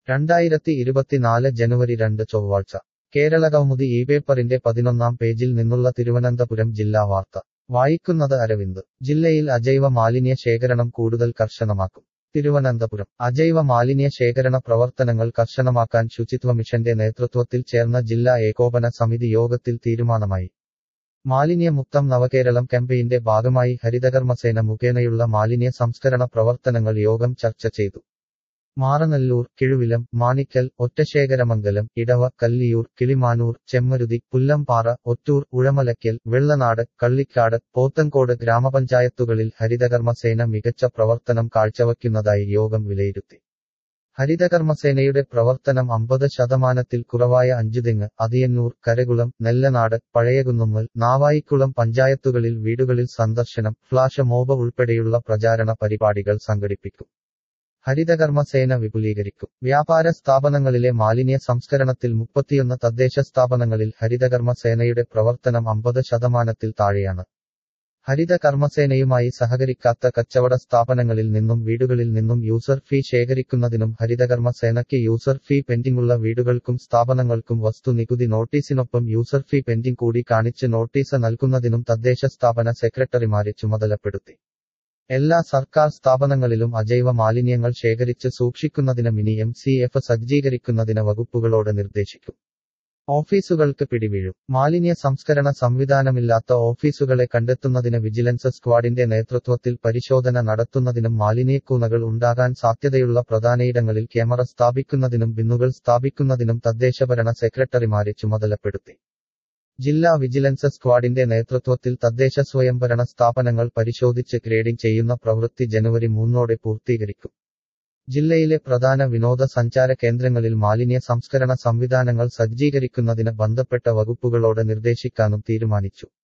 2024 ജനുവരി 2 ചൊവ്വാഴ്ച കേരളകൗമുദി ഈ പേപ്പറിന്റെ 11-ാം പേജിൽ നിന്നുള്ള തിരുവനന്തപുരം ജില്ലാ വാർത്ത വായിക്കുന്നത് അരവിന്ദ്. ജില്ലയിൽ അജൈവ മാലിന്യ ശേഖരണം കൂടുതൽ കർശനമാക്കും. തിരുവനന്തപുരം അജൈവ മാലിന്യ ശേഖരണ പ്രവർത്തനങ്ങൾ കർശനമാക്കാൻ ശുചിത്വ മിഷന്റെ നേതൃത്വത്തിൽ ചേർന്ന ജില്ലാ ഏകോപന സമിതി യോഗത്തിൽ തീരുമാനമായി. മാലിന്യമുക്തം നവകേരളം ക്യാമ്പയിന്റെ ഭാഗമായി ഹരിതകർമ്മസേന മുഖേനയുള്ള മാലിന്യ സംസ്കരണ പ്രവർത്തനങ്ങൾ യോഗം ചർച്ച ചെയ്തു. മാറനല്ലൂർ, കിഴുവിലം, മാണിക്കൽ, ഒറ്റശേഖരമംഗലം, ഇടവ, കല്ലിയൂർ, കിളിമാനൂർ, ചെമ്മരുതി, പുല്ലംപാറ, ഒറ്റൂർ, ഉഴമലയ്ക്കൽ, വെള്ളനാട്, കള്ളിക്കാട്, പോത്തൻകോട് ഗ്രാമപഞ്ചായത്തുകളിൽ ഹരിതകർമ്മസേന മികച്ച പ്രവർത്തനം കാഴ്ചവയ്ക്കുന്നതായി യോഗം വിലയിരുത്തി. ഹരിതകർമ്മസേനയുടെ പ്രവർത്തനം 50% കുറവായ അഞ്ചുതെങ്ങ്, അതിയന്നൂർ, കരകുളം, നെല്ലനാട്, പഴയകുന്നുമ്മൽ, നാവായിക്കുളം പഞ്ചായത്തുകളിൽ വീടുകളിൽ സന്ദർശനം, ഫ്ലാഷ് മോബ് ഉൾപ്പെടെയുള്ള പ്രചാരണ പരിപാടികൾ സംഘടിപ്പിക്കും. ഹരിതകർമ്മസേന വിപുലീകരിക്കും. വ്യാപാര സ്ഥാപനങ്ങളിലെ മാലിന്യ സംസ്കരണത്തിൽ 31 തദ്ദേശ സ്ഥാപനങ്ങളിൽ ഹരിതകർമ്മസേനയുടെ പ്രവർത്തനം 50% താഴെയാണ്. ഹരിതകർമ്മസേനയുമായി സഹകരിക്കാത്ത കച്ചവട സ്ഥാപനങ്ങളിൽ നിന്നും വീടുകളിൽ നിന്നും യൂസർ ഫീ ശേഖരിക്കുന്നതിനും ഹരിതകർമ്മസേനയ്ക്ക് യൂസർ ഫീ പെൻഡിംഗുള്ള വീടുകൾക്കും സ്ഥാപനങ്ങൾക്കും വസ്തു നികുതി നോട്ടീസിനൊപ്പം യൂസർ ഫീ പെൻഡിംഗ് കൂടി കാണിച്ച് നോട്ടീസ് നൽകുന്നതിനും തദ്ദേശ സ്ഥാപന സെക്രട്ടറിമാരെ ചുമതലപ്പെടുത്തി. എല്ലാ സർക്കാർ സ്ഥാപനങ്ങളിലും അജൈവ മാലിന്യങ്ങൾ ശേഖരിച്ച് സൂക്ഷിക്കുന്നതിന് മിനി MCF സജ്ജീകരിക്കുന്നതിന് വകുപ്പുകളോട് നിർദ്ദേശിക്കും. ഓഫീസുകൾക്ക് പിടിവീഴും. മാലിന്യ സംസ്കരണ സംവിധാനമില്ലാത്ത ഓഫീസുകളെ കണ്ടെത്തുന്നതിന് വിജിലൻസ് സ്ക്വാഡിന്റെ നേതൃത്വത്തിൽ പരിശോധന നടത്തുന്നതിനും മാലിന്യക്കൂനകൾ ഉണ്ടാകാൻ സാധ്യതയുള്ള പ്രധാനയിടങ്ങളിൽ ക്യാമറ സ്ഥാപിക്കുന്നതിനും ബിന്നുകൾ സ്ഥാപിക്കുന്നതിനും തദ്ദേശഭരണ സെക്രട്ടറിമാരെ ചുമതലപ്പെടുത്തി. ജില്ലാ വിജിലൻസ് സ്ക്വാഡിന്റെ നേതൃത്വത്തിൽ തദ്ദേശ സ്വയംഭരണ സ്ഥാപനങ്ങൾ പരിശോധിച്ച് ഗ്രേഡിംഗ് ചെയ്യുന്ന പ്രവൃത്തി ജനുവരി 3 പൂർത്തീകരിക്കും. ജില്ലയിലെ പ്രധാന വിനോദസഞ്ചാര കേന്ദ്രങ്ങളിൽ മാലിന്യ സംസ്കരണ സംവിധാനങ്ങൾ സജ്ജീകരിക്കുന്നതിന് ബന്ധപ്പെട്ട വകുപ്പുകളോട് നിർദ്ദേശിക്കാനും തീരുമാനിച്ചു.